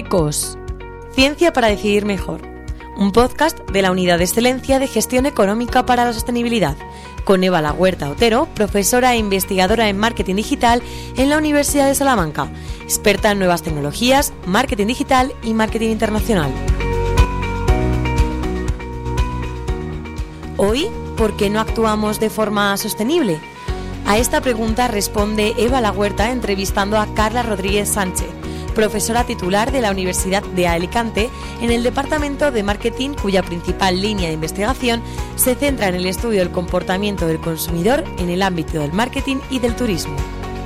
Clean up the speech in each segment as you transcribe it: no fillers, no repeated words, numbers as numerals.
GECOS, Ciencia para Decidir Mejor, un podcast de la Unidad de Excelencia de Gestión Económica para la Sostenibilidad, con Eva Lahuerta Otero, profesora e investigadora en Marketing Digital en la Universidad de Salamanca, experta en nuevas tecnologías, marketing digital y marketing internacional. Hoy, ¿por qué no actuamos de forma sostenible? A esta pregunta responde Eva Lahuerta entrevistando a Carla Rodríguez Sánchez, profesora titular de la Universidad de Alicante en el Departamento de Marketing, cuya principal línea de investigación se centra en el estudio del comportamiento del consumidor en el ámbito del marketing y del turismo.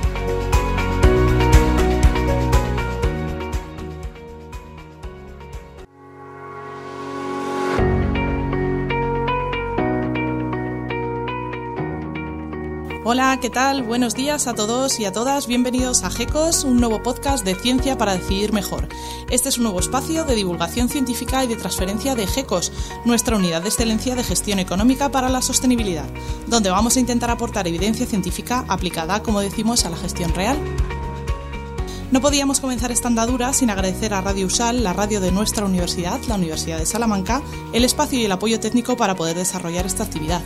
Hola, ¿qué tal? Buenos días a todos y a todas. Bienvenidos a GECOS, un nuevo podcast de Ciencia para Decidir Mejor. Este es un nuevo espacio de divulgación científica y de transferencia de GECOS, nuestra unidad de excelencia de gestión económica para la sostenibilidad, donde vamos a intentar aportar evidencia científica aplicada, como decimos, a la gestión real. No podíamos comenzar esta andadura sin agradecer a Radio USAL, la radio de nuestra universidad, la Universidad de Salamanca, el espacio y el apoyo técnico para poder desarrollar esta actividad.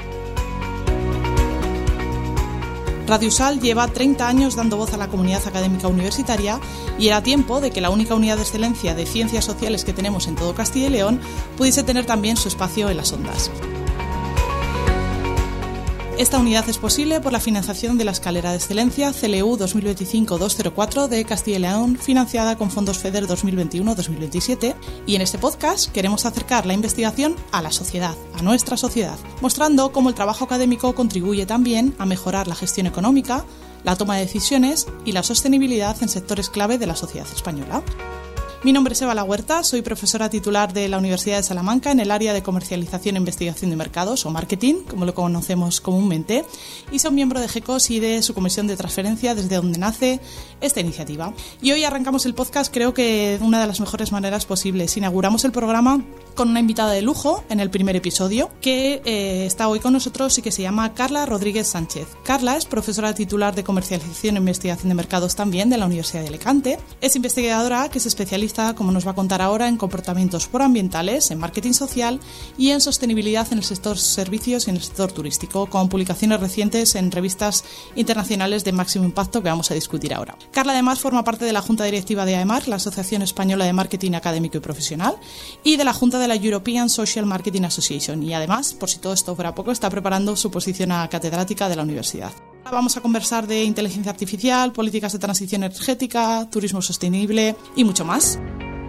Radio USAL lleva 30 años dando voz a la comunidad académica universitaria y era tiempo de que la única unidad de excelencia de ciencias sociales que tenemos en todo Castilla y León pudiese tener también su espacio en las ondas. Esta unidad es posible por la financiación de la Escalera de Excelencia CLU 2025-204 de Castilla y León, financiada con fondos FEDER 2021-2027, y en este podcast queremos acercar la investigación a la sociedad, a nuestra sociedad, mostrando cómo el trabajo académico contribuye también a mejorar la gestión económica, la toma de decisiones y la sostenibilidad en sectores clave de la sociedad española. Mi nombre es Eva Lahuerta, soy profesora titular de la Universidad de Salamanca en el área de comercialización e investigación de mercados, o marketing, como lo conocemos comúnmente, y soy miembro de GECOS y de su comisión de transferencia, desde donde nace esta iniciativa. Y hoy arrancamos el podcast, creo que de una de las mejores maneras posibles. Inauguramos el programa con una invitada de lujo en el primer episodio, que está hoy con nosotros y que se llama Carla Rodríguez Sánchez. Carla es profesora titular de comercialización e investigación de mercados también de la Universidad de Alicante. Es investigadora que se especializa, como nos va a contar ahora, en comportamientos proambientales, en marketing social y en sostenibilidad en el sector servicios y en el sector turístico, con publicaciones recientes en revistas internacionales de máximo impacto que vamos a discutir ahora. Carla además forma parte de la Junta Directiva de AEMAR, la Asociación Española de Marketing Académico y Profesional, y de la Junta de la European Social Marketing Association, y además, por si todo esto fuera poco, está preparando su posición a catedrática de la universidad. Vamos a conversar de inteligencia artificial, políticas de transición energética, turismo sostenible y mucho más.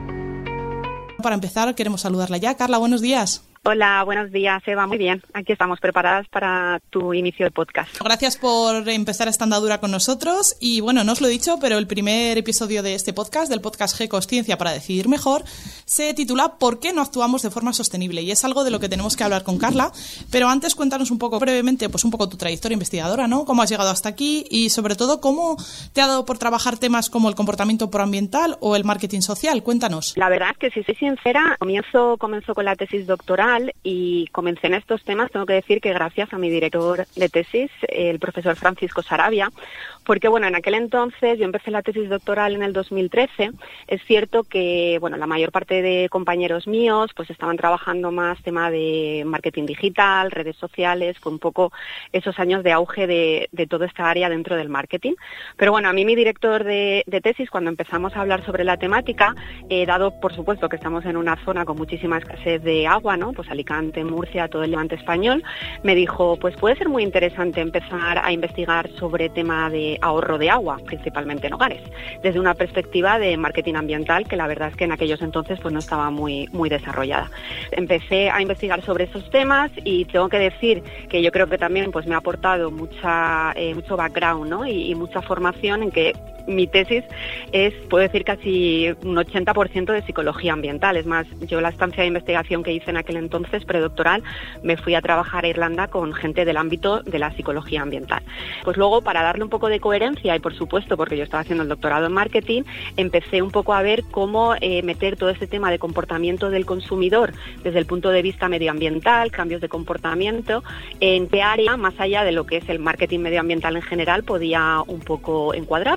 Para empezar, queremos saludarla ya. Carla, buenos días. Hola, buenos días, Eva. Muy bien, aquí estamos preparadas para tu inicio de podcast. Gracias por empezar esta andadura con nosotros. Y bueno, no os lo he dicho, pero el primer episodio de este podcast, del podcast GECOS Ciencia para Decidir Mejor, se titula ¿Por qué no actuamos de forma sostenible? Y es algo de lo que tenemos que hablar con Carla. Pero antes, cuéntanos un poco brevemente, pues un poco tu trayectoria investigadora, ¿no? ¿Cómo has llegado hasta aquí? Y sobre todo, ¿cómo te ha dado por trabajar temas como el comportamiento proambiental o el marketing social? Cuéntanos. La verdad es que, si soy sincera, comenzó con la tesis doctoral y comencé en estos temas, tengo que decir que gracias a mi director de tesis, el profesor Francisco Sarabia, porque bueno, en aquel entonces yo empecé la tesis doctoral en el 2013. Es cierto que bueno, la mayor parte de compañeros míos pues estaban trabajando más tema de marketing digital, redes sociales, fue un poco esos años de auge de toda esta área dentro del marketing. Pero bueno, a mí mi director de tesis, cuando empezamos a hablar sobre la temática, dado por supuesto que estamos en una zona con muchísima escasez de agua, ¿no? Pues Alicante, Murcia, todo el levante español, me dijo, pues puede ser muy interesante empezar a investigar sobre tema de ahorro de agua, principalmente en hogares, desde una perspectiva de marketing ambiental, que la verdad es que en aquellos entonces pues no estaba muy desarrollada. Empecé a investigar sobre esos temas y tengo que decir que yo creo que también pues me ha aportado mucho background, ¿no? y mucha formación en que mi tesis es, puedo decir, casi un 80% de psicología ambiental. Es más, yo la estancia de investigación que hice en aquel entonces, predoctoral, me fui a trabajar a Irlanda con gente del ámbito de la psicología ambiental. Pues luego, para darle un poco de coherencia y, por supuesto, porque yo estaba haciendo el doctorado en marketing, empecé un poco a ver cómo meter todo este tema de comportamiento del consumidor desde el punto de vista medioambiental, cambios de comportamiento, en qué área, más allá de lo que es el marketing medioambiental en general, podía un poco encuadrarlo.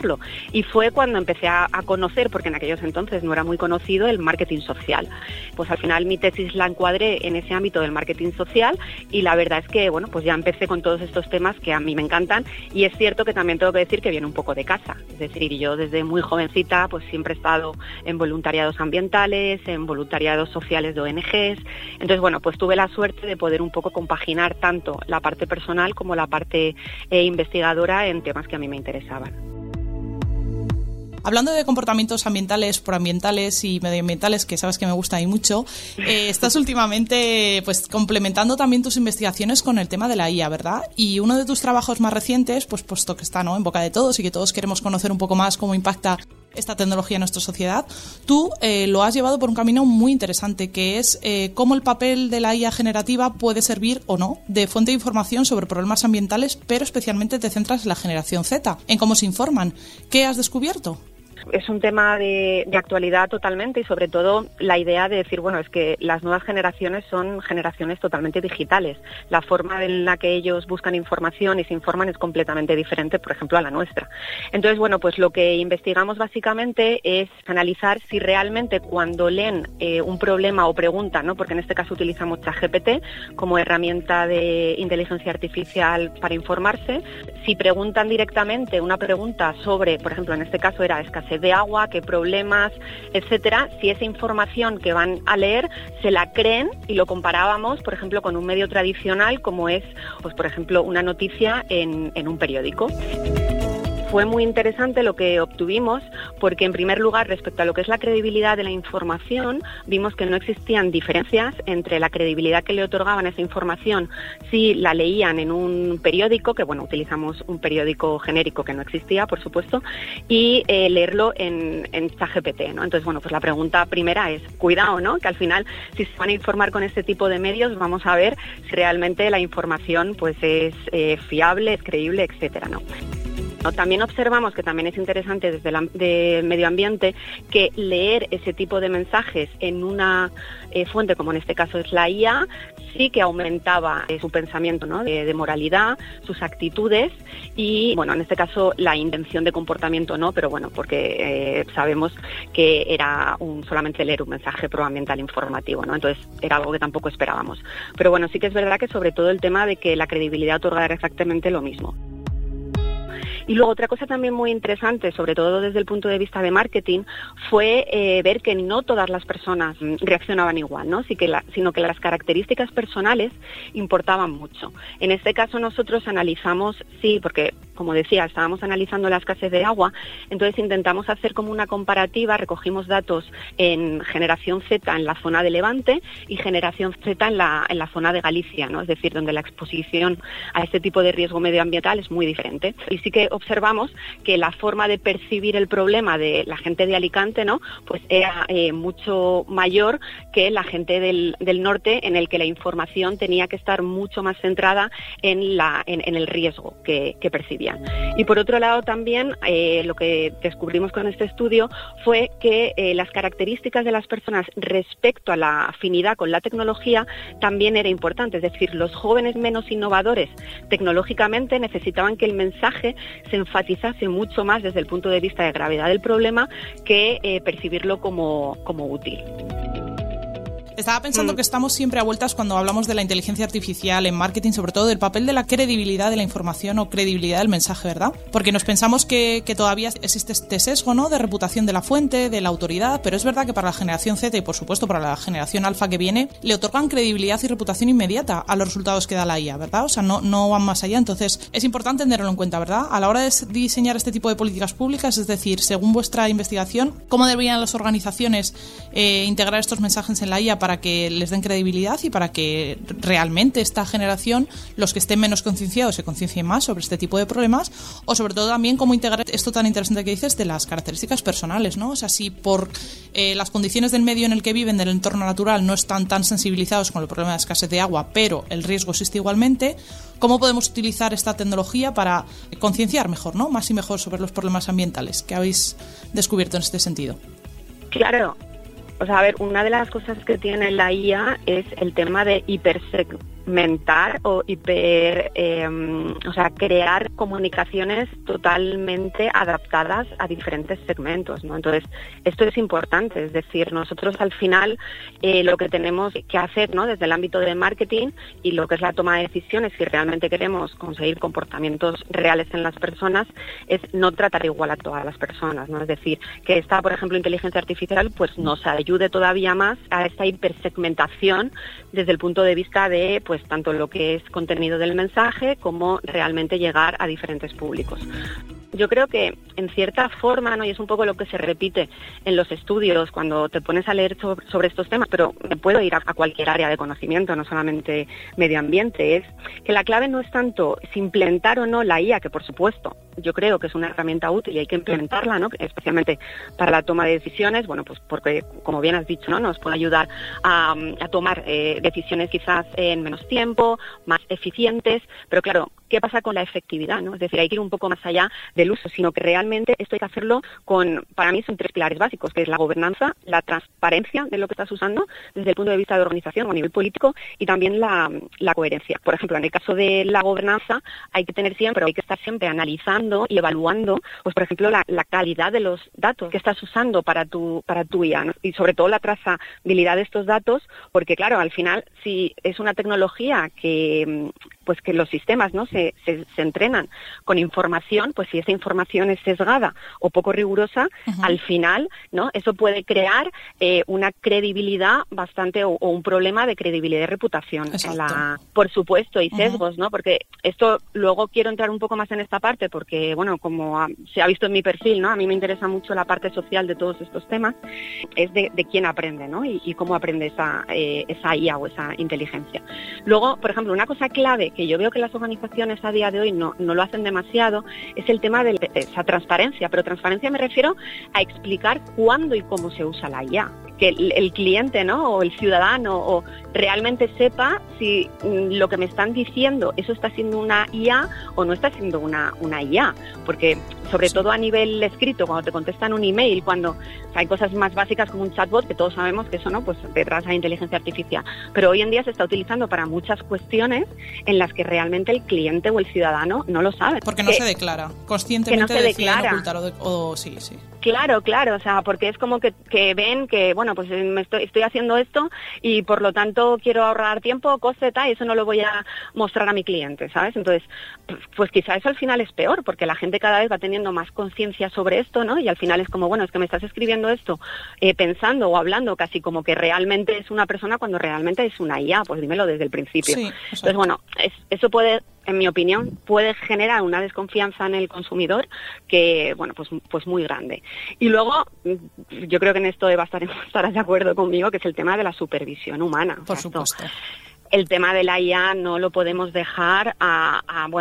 Y fue cuando empecé a conocer, porque en aquellos entonces no era muy conocido, el marketing social. Pues al final mi tesis la encuadré en ese ámbito del marketing social y la verdad es que, bueno, pues ya empecé con todos estos temas que a mí me encantan, y es cierto que también tengo que decir que viene un poco de casa. Es decir, yo desde muy jovencita pues siempre he estado en voluntariados ambientales, en voluntariados sociales de ONGs. Entonces, bueno, pues tuve la suerte de poder un poco compaginar tanto la parte personal como la parte investigadora en temas que a mí me interesaban. Hablando de comportamientos ambientales, proambientales y medioambientales, que sabes que me gusta y mucho, estás últimamente pues complementando también tus investigaciones con el tema de la IA, ¿verdad? Y uno de tus trabajos más recientes, pues puesto que está, ¿no?, en boca de todos y que todos queremos conocer un poco más cómo impacta esta tecnología en nuestra sociedad, tú lo has llevado por un camino muy interesante, que es cómo el papel de la IA generativa puede servir o no de fuente de información sobre problemas ambientales, pero especialmente te centras en la generación Z, en cómo se informan. ¿Qué has descubierto? Es un tema de actualidad totalmente, y sobre todo la idea de decir, bueno, es que las nuevas generaciones son generaciones totalmente digitales. La forma en la que ellos buscan información y se informan es completamente diferente, por ejemplo, a la nuestra. Entonces, bueno, pues lo que investigamos básicamente es analizar si realmente cuando leen un problema o preguntan, ¿no?, porque en este caso utilizamos ChatGPT como herramienta de inteligencia artificial para informarse, si preguntan directamente una pregunta sobre, por ejemplo, en este caso era escasez de agua, qué problemas, etcétera, si esa información que van a leer se la creen, y lo comparábamos, por ejemplo, con un medio tradicional como es, pues por ejemplo, una noticia en un periódico. Fue muy interesante lo que obtuvimos porque, en primer lugar, respecto a lo que es la credibilidad de la información, vimos que no existían diferencias entre la credibilidad que le otorgaban a esa información si la leían en un periódico, que bueno, utilizamos un periódico genérico que no existía, por supuesto, y leerlo en ChatGPT, ¿no? Entonces, bueno, pues la pregunta primera es, cuidado, ¿no?, que al final, si se van a informar con este tipo de medios, vamos a ver si realmente la información pues es fiable, es creíble, etcétera, ¿no? También observamos, que también es interesante desde de medio ambiente, que leer ese tipo de mensajes en una fuente, como en este caso es la IA, sí que aumentaba su pensamiento, ¿no?, de moralidad, sus actitudes y, bueno, en este caso la intención de comportamiento no, pero bueno, porque sabemos que era solamente leer un mensaje proambiental informativo, ¿no? Entonces era algo que tampoco esperábamos. Pero bueno, sí que es verdad que sobre todo el tema de que la credibilidad otorga exactamente lo mismo. Y luego otra cosa también muy interesante, sobre todo desde el punto de vista de marketing, fue ver que no todas las personas reaccionaban igual, ¿no? Sino que las características personales importaban mucho. En este caso nosotros analizamos, sí, porque como decía, estábamos analizando la escasez de agua, entonces intentamos hacer como una comparativa, recogimos datos en generación Z en la zona de Levante y generación Z en la zona de Galicia, ¿no? Es decir, donde la exposición a este tipo de riesgo medioambiental es muy diferente. Y sí que observamos que la forma de percibir el problema de la gente de Alicante, ¿no?, pues era mucho mayor que la gente del norte, en el que la información tenía que estar mucho más centrada en el riesgo que percibían. Y por otro lado también lo que descubrimos con este estudio fue que las características de las personas respecto a la afinidad con la tecnología también era importante. Es decir, los jóvenes menos innovadores tecnológicamente necesitaban que el mensaje se enfatizase mucho más desde el punto de vista de gravedad del problema que percibirlo como útil. Estaba pensando que estamos siempre a vueltas cuando hablamos de la inteligencia artificial en marketing, sobre todo del papel de la credibilidad de la información o credibilidad del mensaje, ¿verdad? Porque nos pensamos que todavía existe este sesgo, ¿no?, de reputación de la fuente, de la autoridad, pero es verdad que para la generación Z y por supuesto para la generación alfa que viene, le otorgan credibilidad y reputación inmediata a los resultados que da la IA, ¿verdad? O sea, no van más allá. Entonces es importante tenerlo en cuenta, ¿verdad? A la hora de diseñar este tipo de políticas públicas, es decir, según vuestra investigación, ¿cómo deberían las organizaciones integrar estos mensajes en la IA para que les den credibilidad y para que realmente esta generación, los que estén menos concienciados, se conciencien más sobre este tipo de problemas? O sobre todo también cómo integrar esto tan interesante que dices de las características personales, ¿no? O sea, si por las condiciones del medio en el que viven, del entorno natural, no están tan sensibilizados con el problema de escasez de agua, pero el riesgo existe igualmente, ¿cómo podemos utilizar esta tecnología para concienciar mejor, ¿no?, más y mejor sobre los problemas ambientales que habéis descubierto en este sentido? Claro. O sea, a ver, una de las cosas que tiene la IA es el tema de hipersegmentar o crear comunicaciones totalmente adaptadas a diferentes segmentos, ¿no? Entonces, esto es importante, es decir, nosotros al final lo que tenemos que hacer, ¿no?, desde el ámbito de marketing y lo que es la toma de decisiones, si realmente queremos conseguir comportamientos reales en las personas, es no tratar igual a todas las personas, ¿no? Es decir, que esta, por ejemplo, inteligencia artificial pues nos ayude todavía más a esta hipersegmentación desde el punto de vista de pues tanto lo que es contenido del mensaje como realmente llegar a diferentes públicos. Yo creo que en cierta forma, ¿no?, y es un poco lo que se repite en los estudios cuando te pones a leer sobre estos temas, pero me puedo ir a cualquier área de conocimiento, no solamente medio ambiente, es que la clave no es tanto si implementar o no la IA, que por supuesto yo creo que es una herramienta útil y hay que implementarla, ¿no?, especialmente para la toma de decisiones, bueno, pues porque, como bien has dicho, ¿no?, nos puede ayudar a tomar decisiones quizás en menos tiempo, más eficientes, pero claro, ¿qué pasa con la efectividad, no? Es decir, hay que ir un poco más allá del uso, sino que realmente esto hay que hacerlo para mí son 3 pilares básicos, que es la gobernanza, la transparencia de lo que estás usando desde el punto de vista de organización o a nivel político y también la coherencia. Por ejemplo, en el caso de la gobernanza hay que estar siempre analizando y evaluando, pues por ejemplo, la calidad de los datos que estás usando para tu IA, ¿no? Y sobre todo la trazabilidad de estos datos, porque claro, al final, si es una tecnología que los sistemas, ¿no?, se entrenan con información, pues si esa información es sesgada o poco rigurosa, al final, ¿no?, eso puede crear una credibilidad bastante o un problema de credibilidad y reputación. Por supuesto, y sesgos, ¿no?, porque esto luego quiero entrar un poco más en esta parte porque, bueno, como se ha visto en mi perfil, ¿no?, a mí me interesa mucho la parte social de todos estos temas, es de quién aprende, ¿no?, y cómo aprende esa IA o esa inteligencia. Luego, por ejemplo, una cosa clave que yo veo que las organizaciones a día de hoy no lo hacen demasiado es el tema de esa transparencia, pero transparencia me refiero a explicar cuándo y cómo se usa la IA, que el cliente, ¿no?, o el ciudadano o realmente sepa si lo que me están diciendo eso está siendo una IA o no está siendo una IA, porque sobre todo a nivel escrito, cuando te contestan un email, cuando hay cosas más básicas como un chatbot, que todos sabemos que eso, ¿no?, pues detrás hay inteligencia artificial, pero hoy en día se está utilizando para muchas cuestiones en las que realmente el cliente o el ciudadano no lo sabe. Porque no se declara, conscientemente deciden ocultar sí. Claro, o sea, porque es como que ven que, bueno, pues estoy haciendo esto y por lo tanto quiero ahorrar tiempo, coste, y eso no lo voy a mostrar a mi cliente, ¿sabes? Entonces, pues quizá eso al final es peor, porque la gente cada vez va teniendo más conciencia sobre esto, ¿no? Y al final es como, bueno, es que me estás escribiendo esto pensando o hablando casi como que realmente es una persona cuando realmente es una IA, pues dímelo desde el principio. Sí, entonces, bueno, eso puede, en mi opinión, puede generar una desconfianza en el consumidor que, bueno, pues muy grande. Y luego, yo creo que en esto Eva estarás de acuerdo conmigo, que es el tema de la supervisión humana. Por supuesto. El tema de la IA no lo podemos dejar a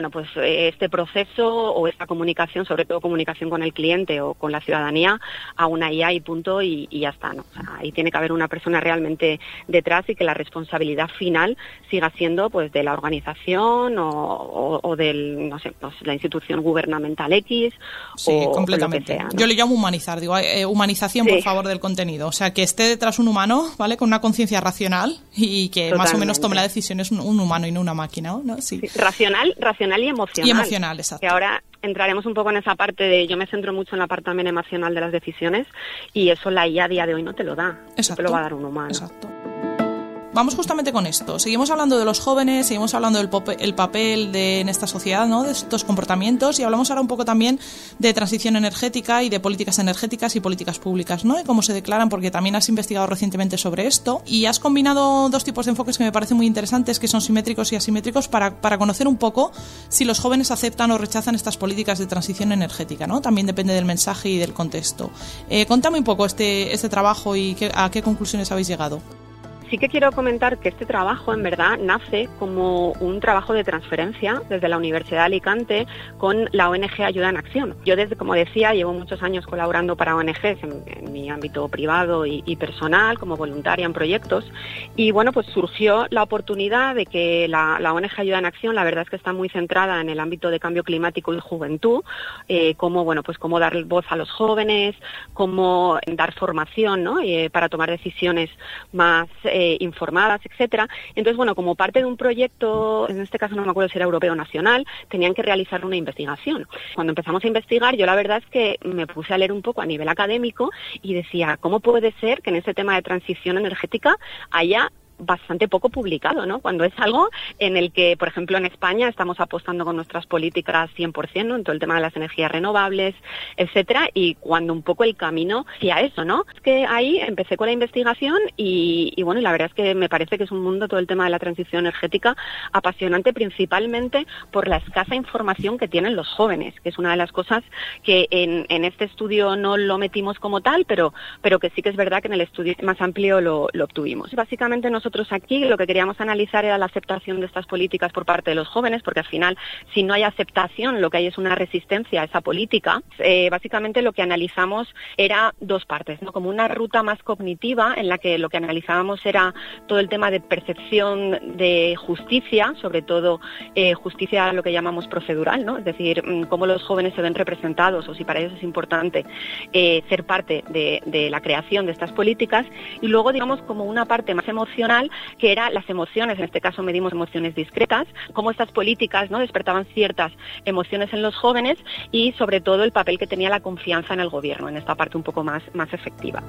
este proceso o esta comunicación, sobre todo comunicación con el cliente o con la ciudadanía, a una IA y punto y ya está, ¿no? O sea, ahí tiene que haber una persona realmente detrás y que la responsabilidad final siga siendo pues de la organización o del, no sé, pues, la institución gubernamental X. Sí, completamente. O lo que sea, ¿no? Yo le llamo humanizar, humanización por favor del contenido. O sea, que esté detrás un humano, ¿vale?, con una conciencia racional y que totalmente, más o menos tome la decisión es un humano y no una máquina, ¿no? Sí. Racional y emocional. Y emocional, exacto. Que ahora entraremos un poco en esa parte de, yo me centro mucho en la parte también emocional de las decisiones y eso la IA a día de hoy no te lo da. Exacto. No te lo va a dar un humano. Exacto. Vamos justamente con esto. Seguimos hablando de los jóvenes, seguimos hablando del papel en esta sociedad, ¿no?, de estos comportamientos, y hablamos ahora un poco también de transición energética y de políticas energéticas y políticas públicas, ¿no?, y cómo se declaran, porque también has investigado recientemente sobre esto y has combinado 2 tipos de enfoques que me parecen muy interesantes, que son simétricos y asimétricos, para conocer un poco si los jóvenes aceptan o rechazan estas políticas de transición energética, ¿no? También depende del mensaje y del contexto. Contame un poco este trabajo y a qué conclusiones habéis llegado. Sí que quiero comentar que este trabajo en verdad nace como un trabajo de transferencia desde la Universidad de Alicante con la ONG Ayuda en Acción. Yo como decía, llevo muchos años colaborando para ONGs en mi ámbito privado y personal, como voluntaria en proyectos, y bueno, pues surgió la oportunidad de que la ONG Ayuda en Acción, la verdad es que está muy centrada en el ámbito de cambio climático y juventud, cómo dar voz a los jóvenes, cómo dar formación, ¿no?, para tomar decisiones más informadas, etcétera. Entonces, bueno, como parte de un proyecto, en este caso no me acuerdo si era europeo o nacional, tenían que realizar una investigación. Cuando empezamos a investigar, yo la verdad es que me puse a leer un poco a nivel académico y decía, ¿cómo puede ser que en este tema de transición energética haya bastante poco publicado, ¿no? Cuando es algo en el que, por ejemplo, en España estamos apostando con nuestras políticas 100%, ¿no? En todo el tema de las energías renovables, etcétera, y cuando un poco el camino hacia eso, ¿no? Es que ahí empecé con la investigación y bueno, y la verdad es que me parece que es un mundo, todo el tema de la transición energética, apasionante, principalmente por la escasa información que tienen los jóvenes, que es una de las cosas que en este estudio no lo metimos como tal, pero que sí que es verdad que en el estudio más amplio lo obtuvimos. Básicamente nosotros aquí lo que queríamos analizar era la aceptación de estas políticas por parte de los jóvenes, porque al final, si no hay aceptación, lo que hay es una resistencia a esa política. Básicamente lo que analizamos era dos partes, ¿no? Como una ruta más cognitiva, en la que lo que analizábamos era todo el tema de percepción de justicia, sobre todo justicia lo que llamamos procedural, ¿no? Es decir, cómo los jóvenes se ven representados o si para ellos es importante ser parte de la creación de estas políticas. Y luego, digamos, como una parte más emocional, que era las emociones, en este caso medimos emociones discretas, cómo estas políticas, ¿no?, despertaban ciertas emociones en los jóvenes y sobre todo el papel que tenía la confianza en el gobierno, en esta parte un poco más efectiva.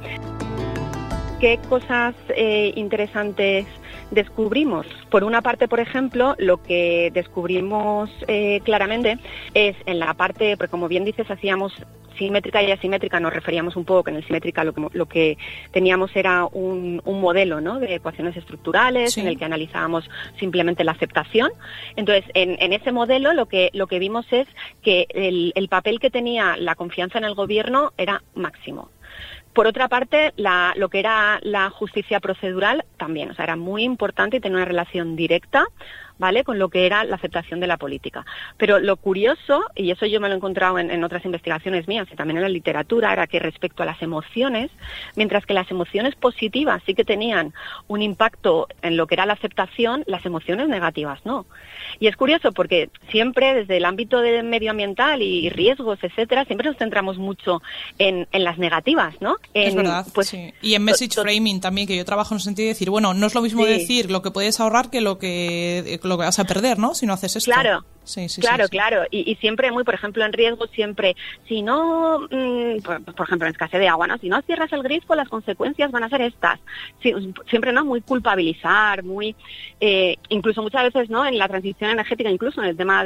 ¿Qué cosas interesantes descubrimos? Por una parte, por ejemplo, lo que descubrimos claramente es en la parte, porque como bien dices, hacíamos simétrica y asimétrica, nos referíamos un poco que en el simétrica lo que teníamos era un modelo, ¿no?, de ecuaciones estructurales, sí, en el que analizábamos simplemente la aceptación. Entonces, en ese modelo lo que vimos es que el papel que tenía la confianza en el gobierno era máximo. Por otra parte, lo que era la justicia procedural también, o sea, era muy importante y tenía una relación directa, ¿vale?, con lo que era la aceptación de la política. Pero lo curioso, y eso yo me lo he encontrado en otras investigaciones mías y también en la literatura, era que respecto a las emociones, mientras que las emociones positivas sí que tenían un impacto en lo que era la aceptación, las emociones negativas no. Y es curioso porque siempre desde el ámbito de medioambiental y riesgos, etcétera, siempre nos centramos mucho en las negativas, ¿no? Es verdad, pues, sí. Y en message framing también, que yo trabajo en el sentido de decir, bueno, no es lo mismo decir lo que puedes ahorrar que lo que vas a perder, ¿no?, si no haces esto. Claro. Sí. Claro. Y siempre por ejemplo, en riesgo, siempre, si no, por ejemplo, en escasez de agua, ¿no?, si no cierras el grifo, las consecuencias van a ser estas. Sí, siempre, ¿no?, muy culpabilizar, muy, incluso muchas veces, ¿no?, en la transición energética, incluso en el tema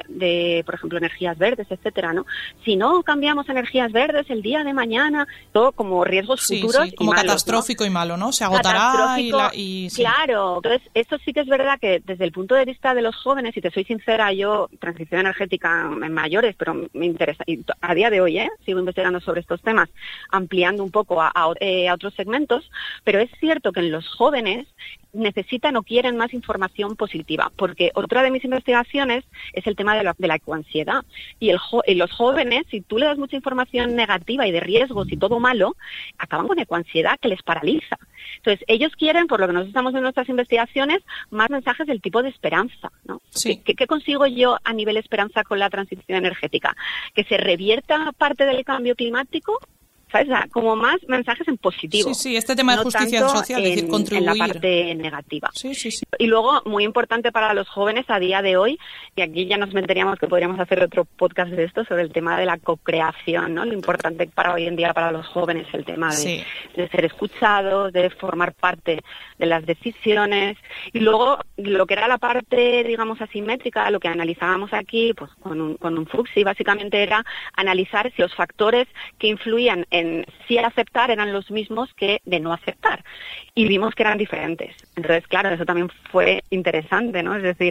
de por ejemplo, energías verdes, etcétera, ¿no? Si no cambiamos energías verdes el día de mañana, todo como riesgos futuros. Sí, como malos, catastrófico, ¿no?, y malo, ¿no? Se agotará y sí. Claro. Entonces, esto sí que es verdad que desde el punto de vista de los jóvenes, y te soy sincera, yo transición energética en mayores, pero me interesa, y a día de hoy sigo investigando sobre estos temas, ampliando un poco a otros segmentos, pero es cierto que en los jóvenes necesitan o quieren más información positiva, porque otra de mis investigaciones es el tema de la ecoansiedad, y los jóvenes, si tú le das mucha información negativa y de riesgos y todo malo, acaban con ecoansiedad que les paraliza. Entonces, ellos quieren, por lo que nosotros estamos en nuestras investigaciones, más mensajes del tipo de esperanza, ¿no? Sí. ¿Qué consigo yo a nivel esperanza con la transición energética? Que se revierta parte del cambio climático, ¿sabes? Como más mensajes en positivo. Sí, este tema de justicia social, es decir, contribuir. En la parte negativa. Sí. Y luego, muy importante para los jóvenes a día de hoy, y aquí ya nos meteríamos que podríamos hacer otro podcast de esto, sobre el tema de la co-creación, ¿no? Lo importante para hoy en día para los jóvenes, el tema de ser escuchados, de formar parte de las decisiones. Y luego, lo que era la parte, digamos, asimétrica, lo que analizábamos aquí, pues con un Fuchsi, básicamente era analizar si los factores que influían en sí aceptar eran los mismos que de no aceptar, y vimos que eran diferentes. Entonces, claro, eso también fue interesante, ¿no? Es decir,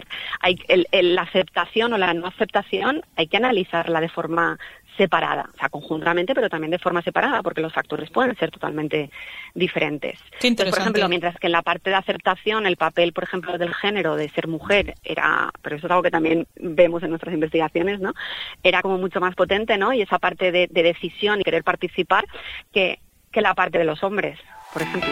la aceptación o la no aceptación hay que analizarla de forma separada, o sea, conjuntamente, pero también de forma separada, porque los factores pueden ser totalmente diferentes. Qué interesante. Entonces, por ejemplo, mientras que en la parte de aceptación, el papel, por ejemplo, del género, de ser mujer, pero eso es algo que también vemos en nuestras investigaciones, ¿no?, era como mucho más potente, ¿no?, y esa parte de decisión y querer participar que la parte de los hombres, por ejemplo.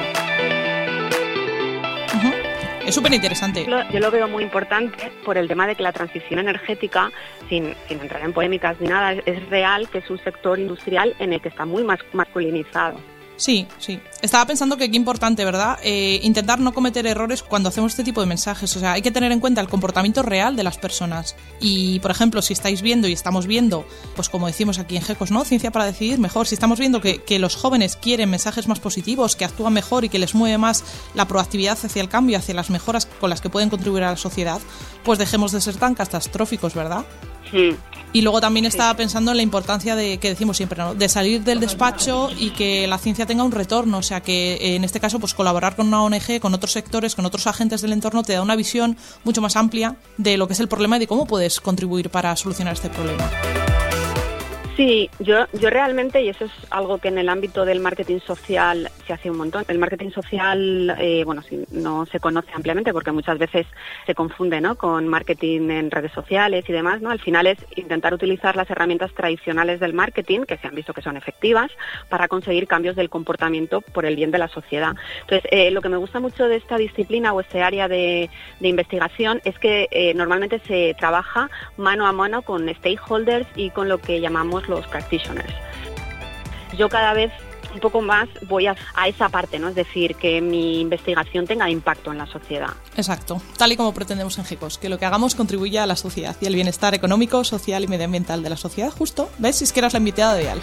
Es súper interesante. Yo lo veo muy importante por el tema de que la transición energética, sin entrar en polémicas ni nada, es real que es un sector industrial en el que está muy masculinizado. Sí. Estaba pensando que qué importante, ¿verdad? Intentar no cometer errores cuando hacemos este tipo de mensajes. O sea, hay que tener en cuenta el comportamiento real de las personas. Y, por ejemplo, si estáis viendo y estamos viendo, pues como decimos aquí en GECOS, ¿no? Ciencia para decidir mejor. Si estamos viendo que los jóvenes quieren mensajes más positivos, que actúan mejor y que les mueve más la proactividad hacia el cambio, hacia las mejoras con las que pueden contribuir a la sociedad, pues dejemos de ser tan catastróficos, ¿verdad? Sí. Y luego también estaba pensando en la importancia de, que decimos siempre, ¿no?, de salir del despacho y que la ciencia tenga un retorno. O sea, que en este caso, pues colaborar con una ONG, con otros sectores, con otros agentes del entorno, te da una visión mucho más amplia de lo que es el problema y de cómo puedes contribuir para solucionar este problema. Sí, yo realmente, y eso es algo que en el ámbito del marketing social se hace un montón. El marketing social, sí, no se conoce ampliamente porque muchas veces se confunde, ¿no?, con marketing en redes sociales y demás, ¿no? Al final es intentar utilizar las herramientas tradicionales del marketing, que se han visto que son efectivas, para conseguir cambios del comportamiento por el bien de la sociedad. Entonces, lo que me gusta mucho de esta disciplina o este área de investigación es que normalmente se trabaja mano a mano con stakeholders y con lo que llamamos los practitioners. Yo cada vez un poco más voy a esa parte, ¿no? Es decir, que mi investigación tenga impacto en la sociedad. Exacto, tal y como pretendemos en GECOS, que lo que hagamos contribuya a la sociedad y al bienestar económico, social y medioambiental de la sociedad. Justo, ¿ves? Si es que eras la invitada ideal.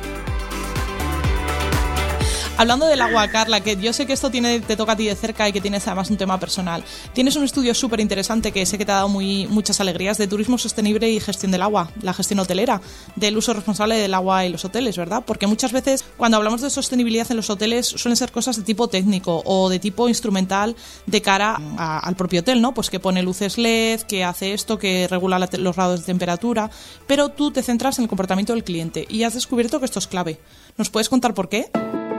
Hablando del agua, Carla, que yo sé que esto te toca a ti de cerca y que tienes además un tema personal. Tienes un estudio súper interesante que sé que te ha dado muchas alegrías de turismo sostenible y gestión del agua, la gestión hotelera, del uso responsable del agua en los hoteles, ¿verdad? Porque muchas veces cuando hablamos de sostenibilidad en los hoteles suelen ser cosas de tipo técnico o de tipo instrumental de cara al propio hotel, ¿no? Pues que pone luces LED, que hace esto, que regula los grados de temperatura, pero tú te centras en el comportamiento del cliente y has descubierto que esto es clave. ¿Nos puedes contar por qué?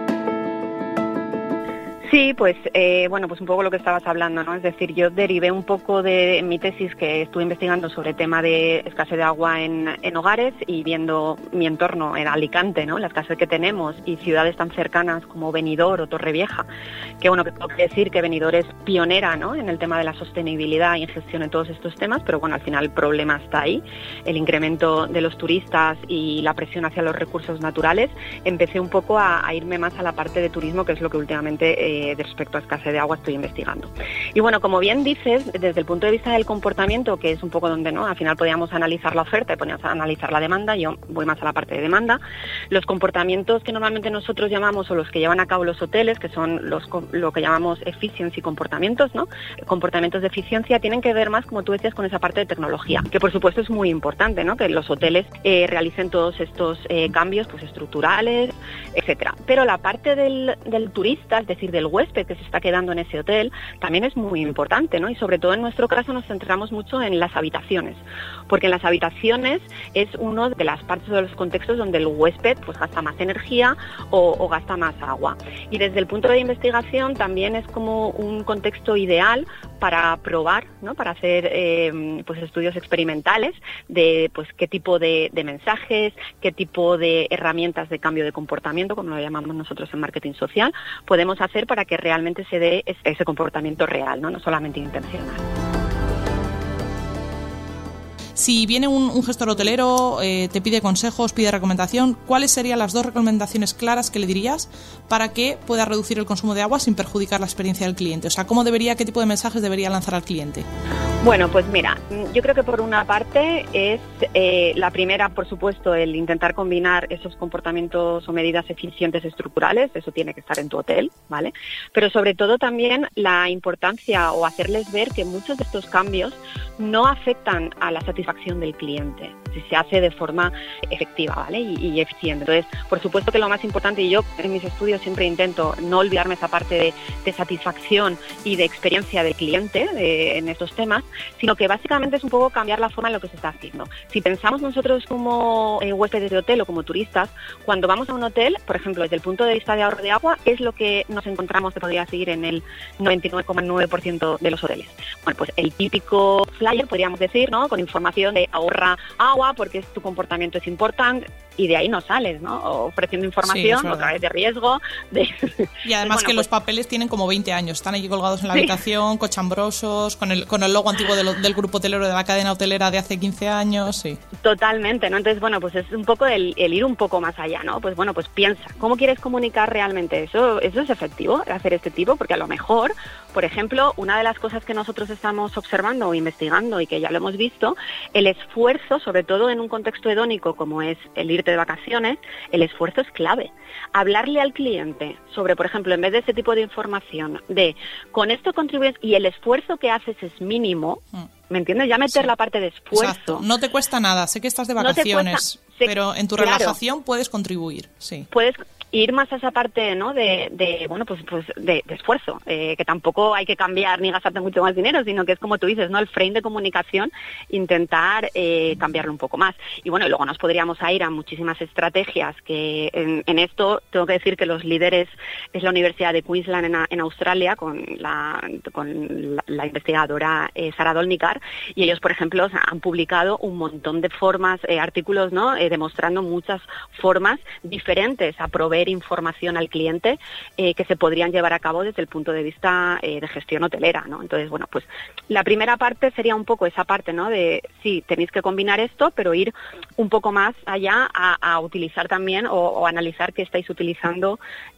Sí, pues pues un poco lo que estabas hablando, ¿no? Es decir, yo derivé un poco de mi tesis que estuve investigando sobre el tema de escasez de agua en hogares y viendo mi entorno en Alicante, ¿no?, la escasez que tenemos y ciudades tan cercanas como Benidorm o Torrevieja, que tengo que decir que Benidorm es pionera, ¿no?, en el tema de la sostenibilidad y en gestión de todos estos temas, pero bueno, al final el problema está ahí, el incremento de los turistas y la presión hacia los recursos naturales. Empecé un poco a irme más a la parte de turismo, que es lo que últimamente respecto a escasez de agua estoy investigando. Y bueno, como bien dices, desde el punto de vista del comportamiento, que es un poco donde, ¿no?, al final podíamos analizar la oferta y podíamos analizar la demanda, yo voy más a la parte de demanda, los comportamientos que normalmente nosotros llamamos o los que llevan a cabo los hoteles, que son lo que llamamos efficiency comportamientos, ¿no?, comportamientos de eficiencia, tienen que ver más, como tú decías, con esa parte de tecnología, que por supuesto es muy importante, ¿no?, que los hoteles realicen todos estos cambios pues estructurales, etcétera. Pero la parte del turista, es decir, del huésped que se está quedando en ese hotel, también es muy importante, ¿no? Y sobre todo en nuestro caso nos centramos mucho en las habitaciones, porque en las habitaciones es uno de las partes de los contextos donde el huésped pues gasta más energía o gasta más agua. Y desde el punto de investigación también es como un contexto ideal para probar, ¿no?, para hacer estudios experimentales de pues qué tipo de mensajes, qué tipo de herramientas de cambio de comportamiento, como lo llamamos nosotros en marketing social, podemos hacer para que realmente se dé ese comportamiento real, no solamente intencional. Si viene un gestor hotelero, te pide consejos, pide recomendación, ¿cuáles serían las 2 recomendaciones claras que le dirías para que pueda reducir el consumo de agua sin perjudicar la experiencia del cliente? O sea, ¿qué tipo de mensajes debería lanzar al cliente? Bueno, pues mira, yo creo que por una parte es la primera, por supuesto, el intentar combinar esos comportamientos o medidas eficientes estructurales, eso tiene que estar en tu hotel, ¿vale? Pero sobre todo también la importancia o hacerles ver que muchos de estos cambios no afectan a la satisfacción del cliente, si se hace de forma efectiva, ¿vale? Y eficiente. Entonces, por supuesto que lo más importante, y yo en mis estudios siempre intento no olvidarme esa parte de satisfacción y de experiencia del cliente en estos temas, sino que básicamente es un poco cambiar la forma en lo que se está haciendo. Si pensamos nosotros como huéspedes de hotel o como turistas, cuando vamos a un hotel, por ejemplo, desde el punto de vista de ahorro de agua, es lo que nos encontramos que podría seguir en el 99,9% de los hoteles. Bueno, pues el típico flyer, podríamos decir, ¿no?, con información de ahorra agua porque tu comportamiento es importante, y de ahí no sales, ¿no?, ofreciendo información otra vez de riesgo. Y además que los papeles tienen como 20 años, están allí colgados en la habitación, cochambrosos, con el logo antiguo del grupo hotelero, de la cadena hotelera de hace 15 años, sí. Totalmente, ¿no? Entonces, bueno, pues es un poco el ir un poco más allá, ¿no? Pues bueno, pues piensa, ¿cómo quieres comunicar realmente eso? ¿Eso es efectivo, hacer este tipo? Porque a lo mejor, por ejemplo, una de las cosas que nosotros estamos observando o investigando y que ya lo hemos visto, el esfuerzo, sobre todo en un contexto hedónico como es el irte de vacaciones, el esfuerzo es clave. Hablarle al cliente sobre, por ejemplo, en vez de ese tipo de información, de con esto contribuyes y el esfuerzo que haces es mínimo, ¿me entiendes? Ya meter la parte de esfuerzo. Exacto. No te cuesta nada, sé que estás de vacaciones, pero en tu relajación puedes contribuir, sí. Puedes ir más a esa parte, ¿no? de esfuerzo, que tampoco hay que cambiar ni gastarte mucho más dinero, sino que es como tú dices, ¿no? El frame de comunicación, intentar cambiarlo un poco más. Y bueno, luego nos podríamos ir a muchísimas estrategias que en esto tengo que decir que los líderes es la Universidad de Queensland en Australia con la investigadora Sara Dolnikar, y ellos, por ejemplo, han publicado un montón de formas, artículos, ¿no? Demostrando muchas formas diferentes a proveer información al cliente que se podrían llevar a cabo desde el punto de vista de gestión hotelera, ¿no? Entonces, bueno, pues la primera parte sería un poco esa parte, ¿no? De sí, tenéis que combinar esto, pero ir un poco más allá a utilizar también o analizar qué estáis utilizando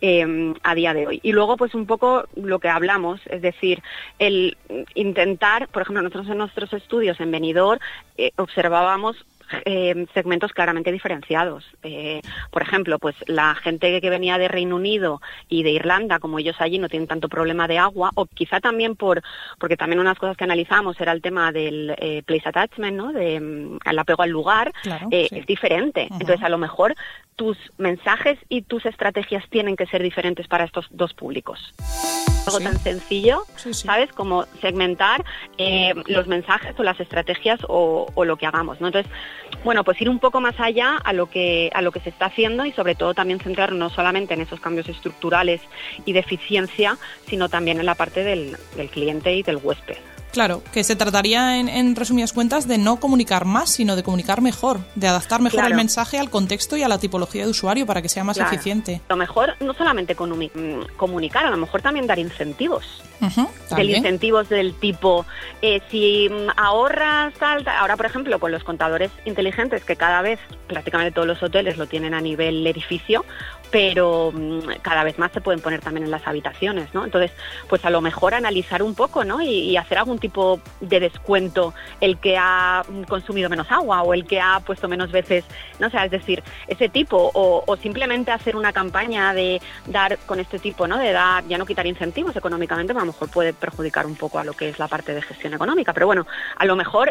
a día de hoy. Y luego, pues un poco lo que hablamos, es decir, el intentar, por ejemplo, nosotros en nuestros estudios en Benidorm observábamos segmentos claramente diferenciados. Por ejemplo, pues la gente que venía de Reino Unido y de Irlanda, como ellos allí no tienen tanto problema de agua, o quizá también porque también unas cosas que analizamos era el tema del place attachment, ¿no? El apego al lugar, claro, sí. Es diferente. Uh-huh. Entonces, a lo mejor tus mensajes y tus estrategias tienen que ser diferentes para estos dos públicos. Algo tan sencillo, ¿sabes? Como segmentar los mensajes o las estrategias o lo que hagamos, ¿no? Entonces, bueno, pues ir un poco más allá a lo que se está haciendo y sobre todo también centrarnos no solamente en esos cambios estructurales y de eficiencia, sino también en la parte del cliente y del huésped. Claro, que se trataría, en resumidas cuentas, de no comunicar más, sino de comunicar mejor, de adaptar mejor el mensaje al contexto y a la tipología de usuario para que sea más eficiente. A lo mejor no solamente comunicar, a lo mejor también dar incentivos. Incentivos del tipo, si ahorras tal, ahora por ejemplo con los contadores inteligentes, que cada vez prácticamente todos los hoteles lo tienen a nivel edificio, pero cada vez más se pueden poner también en las habitaciones, ¿no? Entonces, pues a lo mejor analizar un poco, ¿no? Y hacer algún tipo de descuento el que ha consumido menos agua o el que ha puesto menos veces, no sé, es decir, ese tipo, o simplemente hacer una campaña de dar con este tipo, ¿no? De dar, ya no quitar incentivos económicamente, a lo mejor puede perjudicar un poco a lo que es la parte de gestión económica, pero bueno, a lo mejor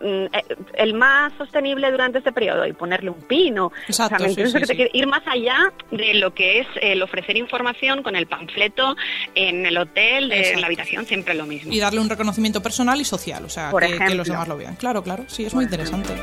el más sostenible durante este periodo y ponerle un pin o exacto, o sea, ir más allá de lo que es el ofrecer información con el panfleto en el hotel, en la habitación, siempre lo mismo. Y darle un reconocimiento personal y social, o sea, que los demás lo vean. Claro, sí, es muy interesante.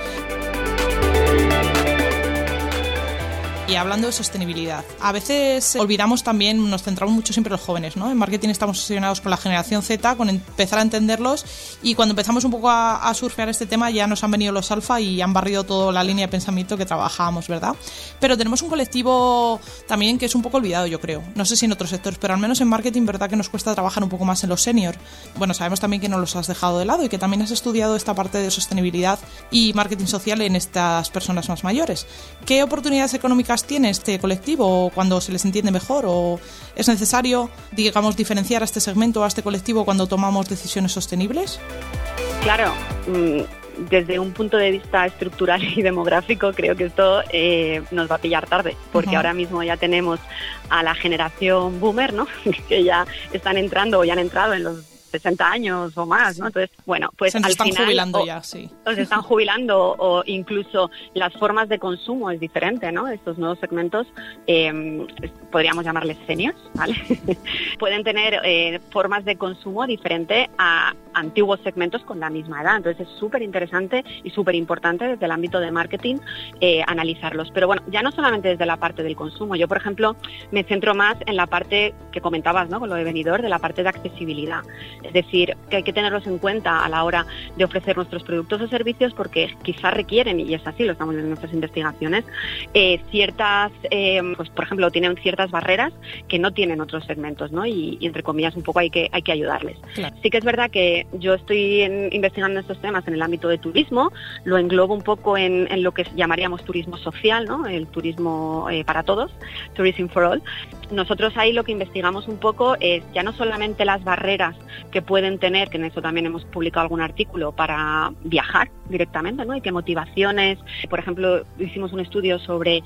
Y hablando de sostenibilidad, a veces olvidamos también, nos centramos mucho siempre en los jóvenes, ¿no? En marketing estamos obsesionados con la generación Z, con empezar a entenderlos, y cuando empezamos un poco a surfear este tema ya nos han venido los alfa y han barrido toda la línea de pensamiento que trabajábamos, ¿verdad? Pero tenemos un colectivo también que es un poco olvidado, yo creo. No sé si en otros sectores, pero al menos en marketing, ¿verdad? Que nos cuesta trabajar un poco más en los senior. Bueno, sabemos también que no los has dejado de lado y que también has estudiado esta parte de sostenibilidad y marketing social en estas personas más mayores. ¿Qué oportunidades económicas tiene este colectivo cuando se les entiende mejor, o es necesario, digamos, diferenciar a este segmento, a este colectivo cuando tomamos decisiones sostenibles? Claro, desde un punto de vista estructural y demográfico creo que esto nos va a pillar tarde, porque ahora mismo ya tenemos a la generación boomer, ¿no? Que ya están entrando o ya han entrado en los 60 años o más, ¿no? Entonces, bueno, pues al están final jubilando ya, sí. Se están jubilando, o incluso las formas de consumo es diferente, ¿no? Estos nuevos segmentos, podríamos llamarles seniors, ¿vale? Pueden tener formas de consumo diferente a antiguos segmentos con la misma edad. Entonces es súper interesante y súper importante desde el ámbito de marketing analizarlos. Pero bueno, ya no solamente desde la parte del consumo. Yo, por ejemplo, me centro más en la parte que comentabas, ¿no? Con lo de Benidorm, de la parte de accesibilidad. Es decir, que hay que tenerlos en cuenta a la hora de ofrecer nuestros productos o servicios, porque quizás requieren, y es así, lo estamos viendo en nuestras investigaciones, ciertas, pues por ejemplo, tienen ciertas barreras que no tienen otros segmentos, ¿no? Y entre comillas un poco hay que ayudarles. Claro. Sí que es verdad que yo estoy investigando estos temas en el ámbito de turismo, lo englobo un poco en lo que llamaríamos turismo social, ¿no? El turismo para todos, Tourism for All. Nosotros ahí lo que investigamos un poco es ya no solamente las barreras que pueden tener, que en eso también hemos publicado algún artículo, para viajar directamente, ¿no? Y qué motivaciones, por ejemplo, hicimos un estudio sobre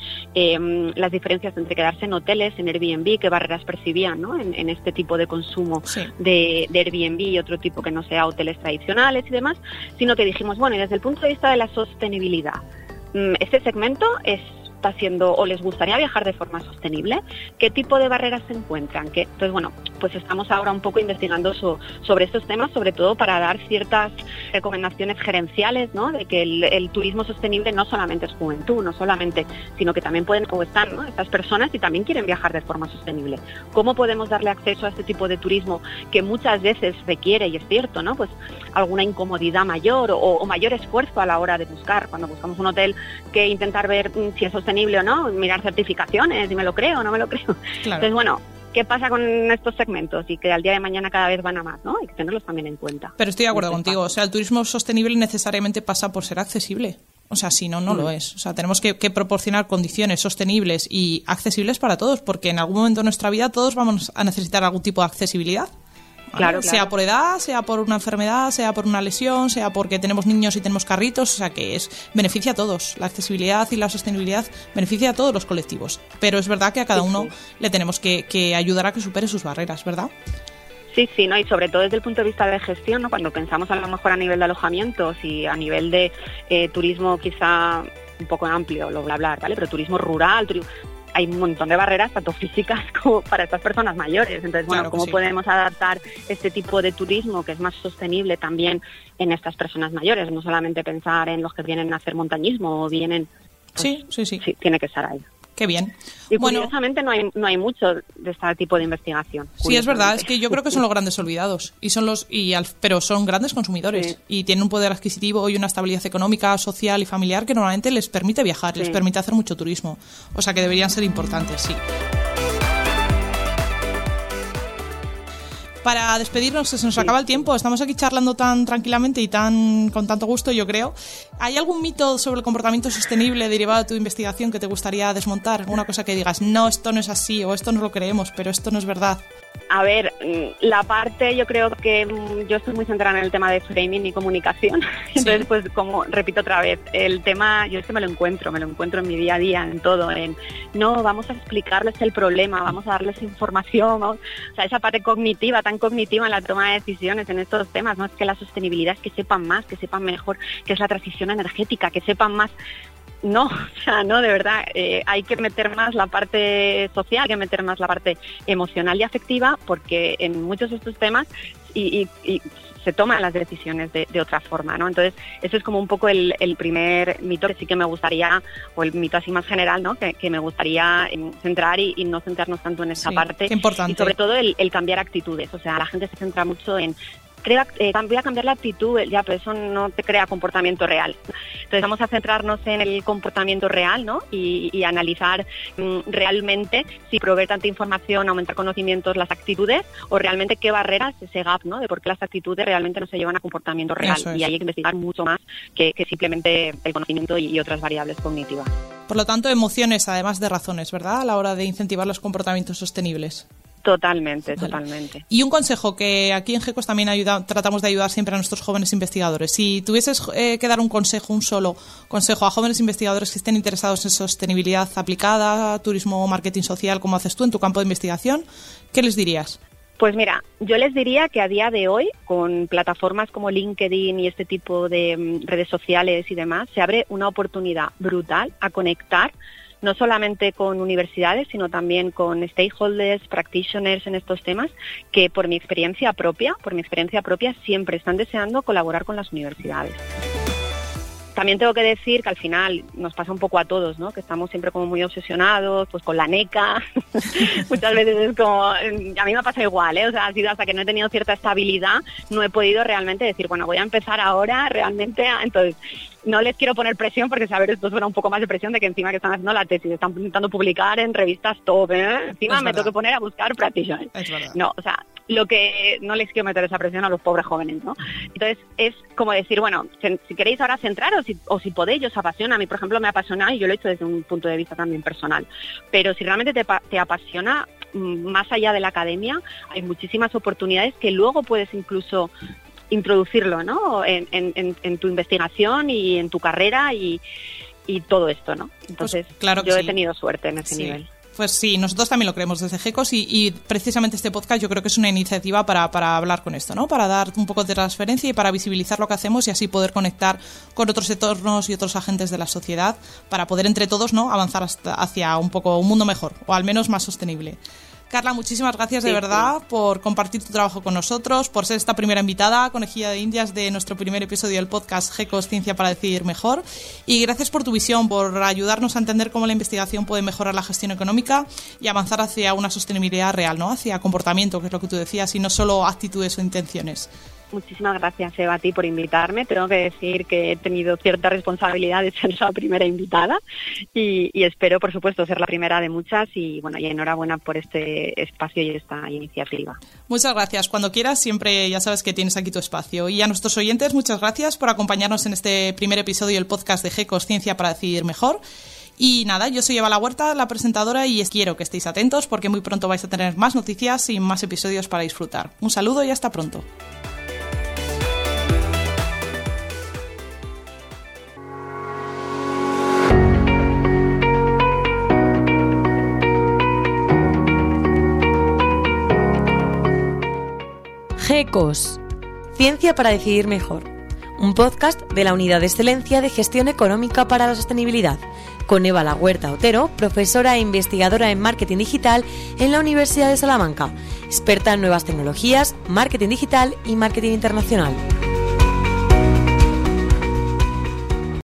las diferencias entre quedarse en hoteles, en Airbnb, qué barreras percibían, ¿no? En este tipo de consumo de Airbnb y otro tipo que no sea hoteles tradicionales y demás, sino que dijimos, bueno, y desde el punto de vista de la sostenibilidad, este segmento está haciendo o les gustaría viajar de forma sostenible, ¿qué tipo de barreras se encuentran? Entonces, bueno, pues estamos ahora un poco investigando sobre estos temas, sobre todo para dar ciertas recomendaciones gerenciales, ¿no? De que el turismo sostenible no solamente es juventud, no solamente, sino que también pueden o están, ¿no? Estas personas y también quieren viajar de forma sostenible. ¿Cómo podemos darle acceso a este tipo de turismo que muchas veces requiere, y es cierto, ¿no? Pues alguna incomodidad mayor o mayor esfuerzo a la hora de buscar, cuando buscamos un hotel, que intentar ver si es sostenible o no, mirar certificaciones, si me lo creo o no me lo creo. Claro. Entonces, bueno, ¿qué pasa con estos segmentos? Y que al día de mañana cada vez van a más, ¿no? Hay que tenerlos también en cuenta. Pero estoy de acuerdo contigo. O sea, el turismo sostenible necesariamente pasa por ser accesible. O sea, si no, no lo es. O sea, tenemos que proporcionar condiciones sostenibles y accesibles para todos, porque en algún momento de nuestra vida todos vamos a necesitar algún tipo de accesibilidad. Claro. Sea por edad, sea por una enfermedad, sea por una lesión, sea porque tenemos niños y tenemos carritos, o sea que beneficia a todos. La accesibilidad y la sostenibilidad beneficia a todos los colectivos. Pero es verdad que a cada uno le tenemos que ayudar a que supere sus barreras, ¿verdad? Sí, ¿no? Y sobre todo desde el punto de vista de gestión, ¿no? Cuando pensamos a lo mejor a nivel de alojamientos y a nivel de turismo quizá un poco amplio, lo voy a hablar, ¿vale? Pero turismo rural, hay un montón de barreras, tanto físicas como para estas personas mayores. Entonces, bueno, ¿cómo podemos adaptar este tipo de turismo que es más sostenible también en estas personas mayores? No solamente pensar en los que vienen a hacer montañismo o vienen... Pues, sí, tiene que estar ahí. Qué bien. Y curiosamente no hay mucho de este tipo de investigación. Sí, es verdad, es que yo creo que son los grandes olvidados pero son grandes consumidores y tienen un poder adquisitivo y una estabilidad económica, social y familiar que normalmente les permite viajar, les permite hacer mucho turismo. O sea que deberían ser importantes, sí. Para despedirnos, se nos acaba el tiempo. Estamos aquí charlando tan tranquilamente y con tanto gusto, yo creo. ¿Hay algún mito sobre el comportamiento sostenible derivado de tu investigación que te gustaría desmontar? ¿Alguna cosa que digas, no, esto no es así, o esto no lo creemos, pero esto no es verdad? A ver, la parte, yo creo que yo estoy muy centrada en el tema de framing y comunicación. Entonces, pues como repito otra vez, el tema, yo es que me lo encuentro en mi día a día, en todo, no, vamos a explicarles el problema, vamos a darles información, o sea, esa parte cognitiva, tan cognitiva en la toma de decisiones en estos temas, no es que la sostenibilidad es que sepan más, que sepan mejor, que es la transición energética, que sepan más. No, o sea, no, de verdad, hay que meter más la parte social, hay que meter más la parte emocional y afectiva, porque en muchos de estos temas y se toman las decisiones de otra forma, ¿no? Entonces, eso es como un poco el primer mito que sí que me gustaría, o el mito así más general, ¿no? Que me gustaría centrar y no centrarnos tanto en esa parte. Qué importante. Y sobre todo el cambiar actitudes, o sea, la gente se centra mucho en... voy a cambiar la actitud, ya, pero eso no te crea comportamiento real. Entonces vamos a centrarnos en el comportamiento real, ¿no? Y analizar realmente si proveer tanta información, aumentar conocimientos, las actitudes, o realmente qué barreras, ese gap, ¿no? De por qué las actitudes realmente no se llevan a comportamiento real. Y ahí hay que investigar mucho más que simplemente el conocimiento y otras variables cognitivas. Por lo tanto, emociones además de razones, ¿verdad? A la hora de incentivar los comportamientos sostenibles. Totalmente. Y un consejo que aquí en GECOS también tratamos de ayudar siempre a nuestros jóvenes investigadores. Si tuvieses que dar un solo consejo a jóvenes investigadores que estén interesados en sostenibilidad aplicada, turismo o marketing social, como haces tú en tu campo de investigación, ¿qué les dirías? Pues mira, yo les diría que a día de hoy, con plataformas como LinkedIn y este tipo de redes sociales y demás, se abre una oportunidad brutal a conectar no solamente con universidades, sino también con stakeholders, practitioners en estos temas, que por mi experiencia propia, siempre están deseando colaborar con las universidades. También tengo que decir que al final nos pasa un poco a todos, ¿no? Que estamos siempre como muy obsesionados, pues con la NECA. Muchas veces es como, a mí me pasa igual, ¿eh? O sea, ha sido hasta que no he tenido cierta estabilidad, no he podido realmente decir, bueno, voy a empezar ahora realmente entonces, no les quiero poner presión porque, saber, esto suena un poco más de presión de que encima que están haciendo la tesis, están intentando publicar en revistas top, ¿eh? Encima me tengo que poner a buscar practitioners. Es verdad. No, o sea, lo que no les quiero meter esa presión a los pobres jóvenes, ¿no? Entonces es como decir, bueno, si queréis ahora centraros o si podéis, os apasiona. A mí, por ejemplo, me apasiona y yo lo he hecho desde un punto de vista también personal. Pero si realmente te apasiona, más allá de la academia, hay muchísimas oportunidades que luego puedes incluso introducirlo, ¿no? En tu investigación y en tu carrera y todo esto, ¿no? Entonces, pues claro que yo sí. He tenido suerte en ese nivel. Pues sí, nosotros también lo creemos desde GECOS y precisamente este podcast yo creo que es una iniciativa para hablar con esto, ¿no? Para dar un poco de transferencia y para visibilizar lo que hacemos y así poder conectar con otros entornos y otros agentes de la sociedad para poder entre todos, ¿no? Avanzar hacia un mundo mejor o al menos más sostenible. Carla, muchísimas gracias de verdad por compartir tu trabajo con nosotros, por ser esta primera invitada, conejilla de indias, de nuestro primer episodio del podcast GECOS Ciencia para Decidir Mejor. Y gracias por tu visión, por ayudarnos a entender cómo la investigación puede mejorar la gestión económica y avanzar hacia una sostenibilidad real, ¿no? Hacia comportamiento, que es lo que tú decías, y no solo actitudes o intenciones. Muchísimas gracias, Eva, a ti por invitarme. Tengo que decir que he tenido cierta responsabilidad de ser la primera invitada y espero, por supuesto, ser la primera de muchas y enhorabuena por este espacio y esta iniciativa. Muchas gracias. Cuando quieras, siempre ya sabes que tienes aquí tu espacio. Y a nuestros oyentes, muchas gracias por acompañarnos en este primer episodio del podcast de GECOS Ciencia para Decidir Mejor. Y nada, yo soy Eva La Huerta, la presentadora, y quiero que estéis atentos porque muy pronto vais a tener más noticias y más episodios para disfrutar. Un saludo y hasta pronto. GECOS, Ciencia para Decidir Mejor, un podcast de la Unidad de Excelencia de Gestión Económica para la Sostenibilidad, con Eva La Huerta Otero, profesora e investigadora en Marketing Digital en la Universidad de Salamanca, experta en nuevas tecnologías, marketing digital y marketing internacional.